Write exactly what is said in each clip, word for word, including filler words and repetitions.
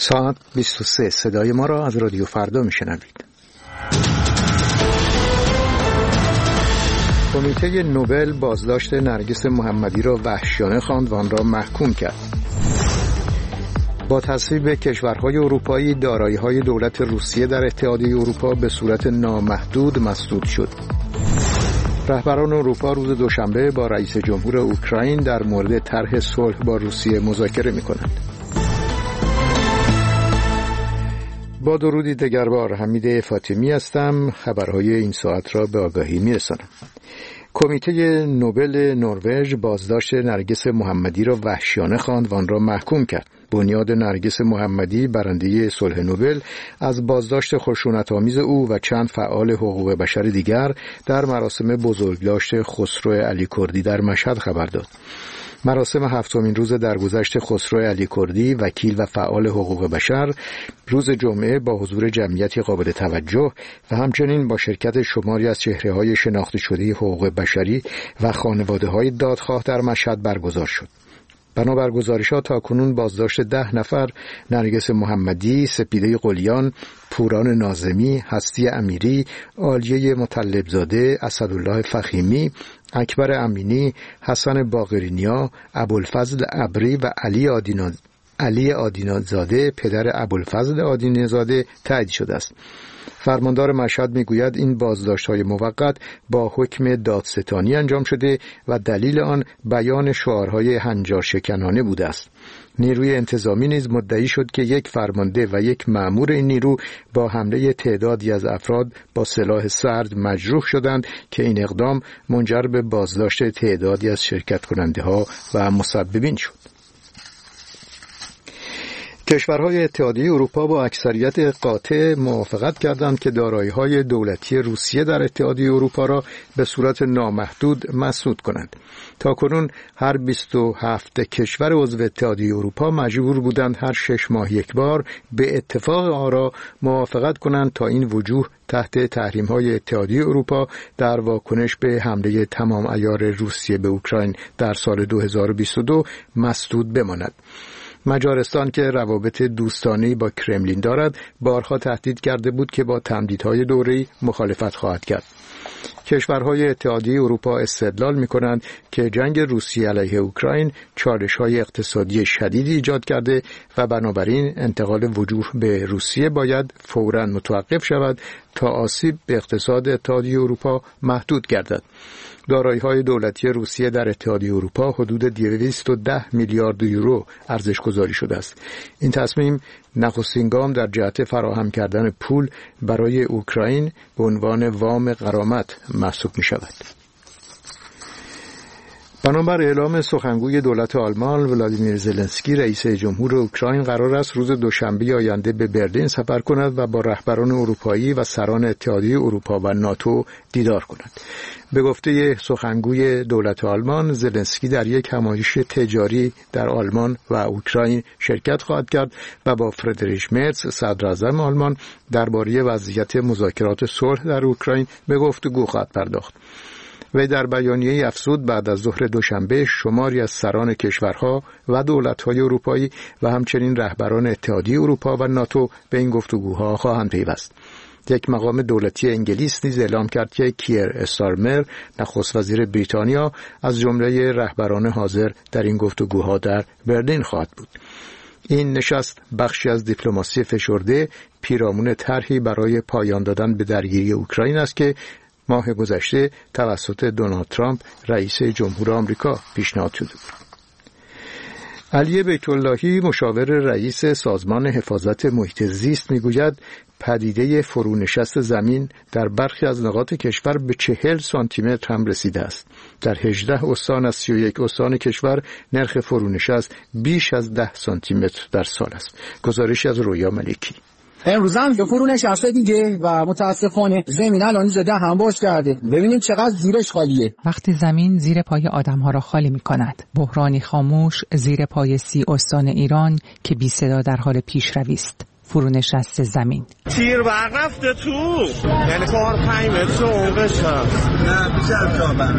ساعت بیست و سه صدای ما را از رادیو فردا میشنوید. کمیته نوبل بازداشت نرگس محمدی را وحشیانه خواند و آن را محکوم کرد. با تصویب کشورهای اروپایی دارایی‌های دولت روسیه در اتحادیه اروپا به صورت نامحدود مسدود شد. رهبران اروپا روز دوشنبه با رئیس جمهور اوکراین در مورد طرح صلح با روسیه مذاکره می‌کنند. با درودی دگربار، حمید فاطمی هستم. خبرهای این ساعت را به آگاهی می‌رسانم. کمیته نوبل نروژ بازداشت نرگس محمدی را وحشیانه خواند و آن را محکوم کرد. بنیاد نرگس محمدی، برنده صلح نوبل، از بازداشت خشونت‌آمیز او و چند فعال حقوق بشر دیگر در مراسم بزرگداشت خسرو علی کردی در مشهد خبر داد. مراسم هفتمین روز درگذشت خسرو علی کردی، وکیل و فعال حقوق بشر، روز جمعه با حضور جمعیتی قابل توجه و همچنین با شرکت شماری از چهره‌های شناخته شده حقوق بشری و خانواده‌های دادخواه در مشهد برگزار شد. بنابر گزارش‌ها تاکنون بازداشت ده نفر، نرگس محمدی، سپیده قلیان، پوران ناظمی، هستی امیری، عالیه مطلبزاده، اسدالله فخیمی، اکبر امینی، حسن باقرینیا، ابوالفضل ابری و علی آدیناز علی آدینزاده پدر ابوالفضل آدینزاده تایید شده است. فرماندار مشهد میگوید این بازداشت‌های موقت با حکم دادستانی انجام شده و دلیل آن بیان شعارهای هنجار شکنانه بوده است. نیروی انتظامی نیز مدعی شد که یک فرمانده و یک مأمور این نیرو با حمله تعدادی از افراد با سلاح سرد مجروح شدند که این اقدام منجر به بازداشت تعدادی از شرکت کننده‌ها و مسببین شد. کشورهای اتحادیه اروپا با اکثریت قاطع موافقت کردند که دارایی‌های دولتی روسیه در اتحادیه اروپا را به صورت نامحدود مسدود کنند. تاکنون هر بیست و هفت کشور عضو اتحادیه اروپا مجبور بودند هر شش ماه یک بار به اتفاق آرا موافقت کنند تا این وجوه تحت تحریم‌های اتحادیه اروپا در واکنش به حمله تمام عیار روسیه به اوکراین در سال دو هزار و بیست و دو مسدود بماند. مجارستان که روابط دوستانه‌ای با کرملین دارد، بارها تهدید کرده بود که با تمدیدهای دوره‌ای مخالفت خواهد کرد. کشورهای اتحادیه اروپا استدلال می‌کنند که جنگ روسیه علیه اوکراین چالش‌های اقتصادی شدیدی ایجاد کرده و بنابراین انتقال وجوه به روسیه باید فوراً متوقف شود تا آسیب به اقتصاد اتحادیه اروپا محدود گردد. دارایی‌های دولتی روسیه در اتحادیه اروپا حدود دویست و ده میلیارد یورو ارزش گذاری شده است. این تصمیم نخستین گام در جهت فراهم کردن پول برای اوکراین به عنوان وام غرامت محسوب می شود. بنابر اعلام سخنگوی دولت آلمان ولادیمیر زلنسکی، رئیس جمهور اوکراین قرار است روز دوشنبه آینده به برلین سفر کند و با رهبران اروپایی و سران اتحادیه اروپا و ناتو دیدار کند. به گفته سخنگوی دولت آلمان، زلنسکی در یک همایش تجاری در آلمان و اوکراین شرکت خواهد کرد و با فردریش مرتز، صدر اعظم آلمان، درباره وضعیت مذاکرات صلح در اوکراین به گفتگو خواهد پرداخت. وی در بیانیه‌ای افزود بعد از ظهر دوشنبه شماری از سران کشورها و دولت‌های اروپایی و همچنین رهبران اتحادیه اروپا و ناتو به این گفتگوها خواهند پیوست. یک مقام دولتی انگلیس نیز اعلام کرد که کیر استارمر، نخست وزیر بریتانیا، از جمله رهبران حاضر در این گفتگوها در برلین خواهد بود. این نشست بخشی از دیپلماسی فشرده پیرامون طرحی برای پایان دادن به درگیری اوکراین است که ماه گذشته توسط دونالد ترامپ رئیس جمهور آمریکا پیشنهاد شده بود. علی بیت اللهی، مشاور رئیس سازمان حفاظت محیط زیست، میگوید پدیده فرونشست زمین در برخی از نقاط کشور به چهل سانتی متر هم رسیده است. در هجده استان از سی و یک استان کشور نرخ فرونشست بیش از ده سانتی متر در سال است. گزارشی از رویا ملکی. امروز هم که فرونشسته دیگه و متاسفانه زمین الان زده هم باش کرده. ببینیم چقدر زیرش خالیه. وقتی زمین زیر پای آدم‌ها را خالی می‌کند، بحرانی خاموش زیر پای سی استان ایران که بی صدا در حال پیشروی است. فرونشست زمین. تیر برق رفته تو. یعنی کار پنج متر عمقش هست. نه بیشتر کار برق.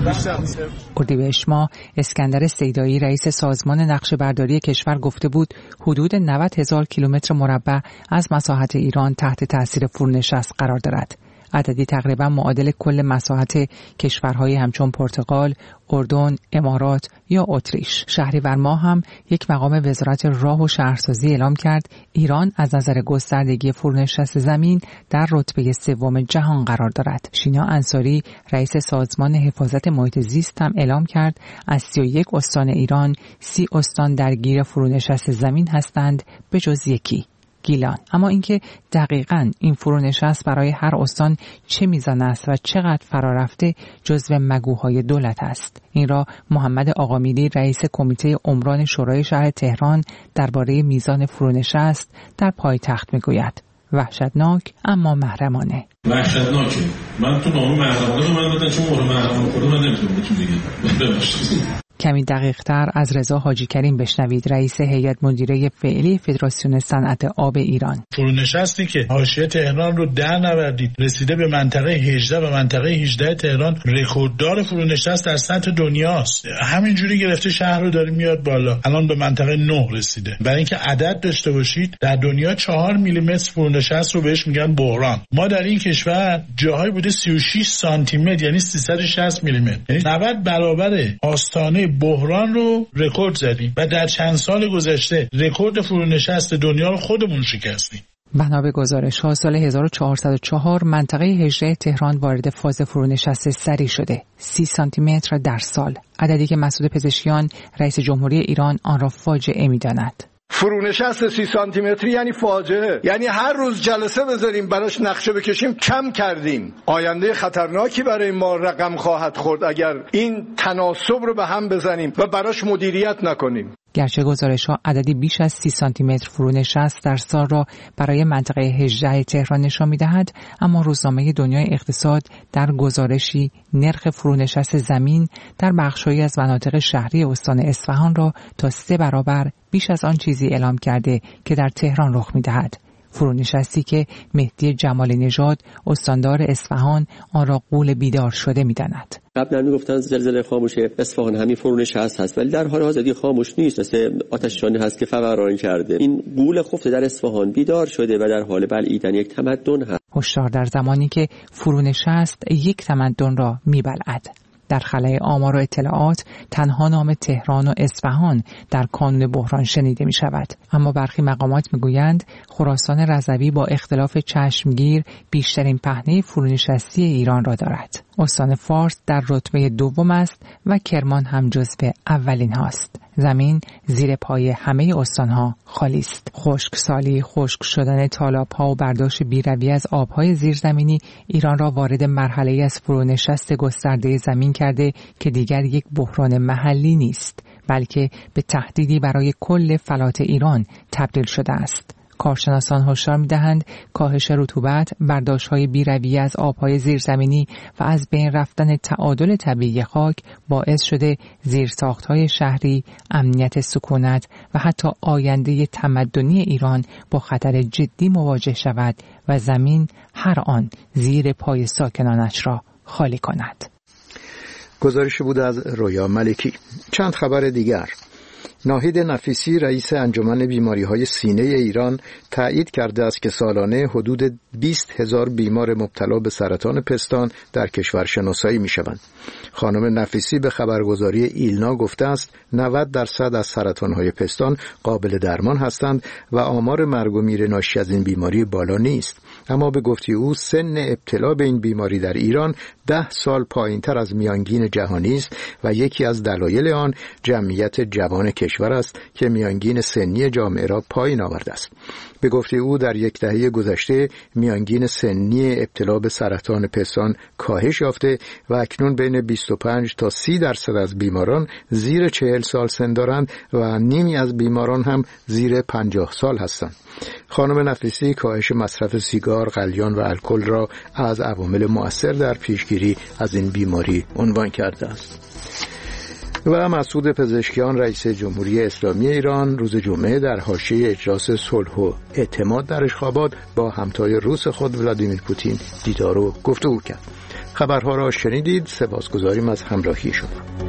اردیبهشت ماه اسکندر سیدایی رئیس سازمان نقشه‌برداری کشور گفته بود حدود نود هزار کیلومتر مربع از مساحت ایران تحت تاثیر فرونشست قرار دارد. عددی تقریبا معادل کل مساحت کشورهای همچون پرتغال، اردن، امارات یا اتریش. شهریور ماه هم یک مقام وزارت راه و شهرسازی اعلام کرد ایران از نظر گستردگی فرونشست زمین در رتبه سوم جهان قرار دارد. شینا انصاری رئیس سازمان حفاظت محیط زیست هم اعلام کرد از سی و یک استان ایران سی استان درگیر فرونشست زمین هستند به جز یکی، گیلان. اما اینکه دقیقاً این فرونشست برای هر استان چه میزان است و چقدر فرا رفته جزو مگوهای دولت است. این را محمد آقامیری رئیس کمیته عمران شورای شهر تهران درباره میزان فرونشست در پایتخت میگوید. وحشتناک اما محرمانه. وحشتناکه. من تو نامه محرمانه من دادن چون مورد محرمانه خورده من نمیتونم بهتون دیگه ببخشید. کمی دقیق تر از رضا حاجی کریم بشنوید، رئیس هیئت مدیره فعلی فدراسیون صنعت آب ایران. فرونشستی که حاشیه تهران رو در نوردید رسیده به منطقه هجده و منطقه هجده تهران رکورددار فرونشست در سطح دنیاست. همینجوری گرفته شهر رو داره میاد بالا. الان به منطقه نه رسیده. برای اینکه عدد داشته باشید در دنیا چهار میلیمتر فرونشست رو بهش میگن بحران. ما در این کشور جاهای بوده سی و شش سانتی متر یعنی سیصد و شصت میلیمتر، یعنی نود برابر آستانه بحران رو رکورد زدیم و در چند سال گذشته رکورد فرونشست دنیا رو خودمون شکستیم. بنا به گزارش ها سال هزار و چهارصد و چهار منطقه هجده تهران وارد فاز فرونشست سریع شده، سی سانتی متر در سال، عددی که مسعود پزشکیان رئیس جمهوری ایران آن را فاجعه می‌داند. فرونشست سی سانتی متری یعنی فاجعه، یعنی هر روز جلسه بذاریم براش نقشه بکشیم کم کردیم. آینده خطرناکی برای ما رقم خواهد خورد اگر این تناسب رو به هم بزنیم و براش مدیریت نکنیم. گرچه گزارش ها عددی بیش از سی سانتی متر فرونشست در سال را برای منطقه هجده تهران نشان می‌دهد، اما روزنامه دنیای اقتصاد در گزارشی نرخ فرونشست زمین در بخش‌هایی از مناطق شهری استان اصفهان را تا سه برابر بیش از آن چیزی اعلام کرده که در تهران رخ می‌دهد. فرونشستی که مهدی جمالی نژاد استاندار اصفهان آن را غول بیدار شده می‌داند. قبلا میگفتن زلزله خاموش اصفهان همین فرونشست هست، ولی در حال حاضر خاموش نیست، مثل آتش‌نشانی هست که فوران کرده. این غول خفته در اصفهان بیدار شده و در حال بلعیدن یک تمدن هست. هشدار در زمانی که فرونشست یک تمدن را میبلعد. در خلأ آمار و اطلاعات تنها نام تهران و اصفهان در کانون بحران شنیده می شود، اما برخی مقامات می گویند خراسان رضوی با اختلاف چشمگیر بیشترین پهنه فرونشستی ایران را دارد. استان فارس در رتبه دوم است و کرمان هم جزو اولین هاست. زمین زیر پای همه استانها خالی است. خشکسالی، خشک شدن تالاب‌ها و برداشت بی‌رویه از آب‌های زیرزمینی ایران را وارد مرحله‌ای از فرونشست گسترده زمین کرده که دیگر یک بحران محلی نیست، بلکه به تهدیدی برای کل فلات ایران تبدیل شده است. کارشناسان هشدار می‌دهند کاهش رطوبت، برداشت‌های بی‌رویه از آب‌های زیرزمینی و از بین رفتن تعادل طبیعی خاک باعث شده زیرساخت‌های شهری، امنیت سکونت و حتی آینده تمدنی ایران با خطر جدی مواجه شود و زمین هر آن زیر پای ساکنانش را خالی کند. گزارش بود از رویا ملکی. چند خبر دیگر. ناهید نفیسی رئیس انجمن بیماری‌های سینه ایران تایید کرده است که سالانه حدود بیست هزار بیمار مبتلا به سرطان پستان در کشور شناسایی می‌شوند. خانم نفیسی به خبرگزاری ایلنا گفته است نود درصد از سرطان‌های پستان قابل درمان هستند و آمار مرگ و میر ناشی از این بیماری بالا نیست. اما به گفته او سن ابتلا به این بیماری در ایران ده سال پایین‌تر از میانگین جهانی است و یکی از دلایل آن جمعیت جوان کشور است که میانگین سنی جامعه را پایین آورده است. به گفته او در یک دهه گذشته میانگین سنی ابتلا به سرطان پستان کاهش یافته و اکنون بین بیست و پنج تا سی درصد از بیماران زیر چهل سال سن دارند و نیمی از بیماران هم زیر پنجاه سال هستند. خانم نفیسی کاهش مصرف سیگار، قلیان و الکل را از عوامل مؤثر در پیشگیری از این بیماری عنوان کرده است. و مسعود پزشکیان رئیس جمهوری اسلامی ایران روز جمعه در حاشیه اجلاس صلح و اعتماد در اشخابات با همتای روس خود ولادیمیر پوتین دیدار و گفتگو کرد. خبرها را شنیدید. سپاسگزاریم از همراهی شما.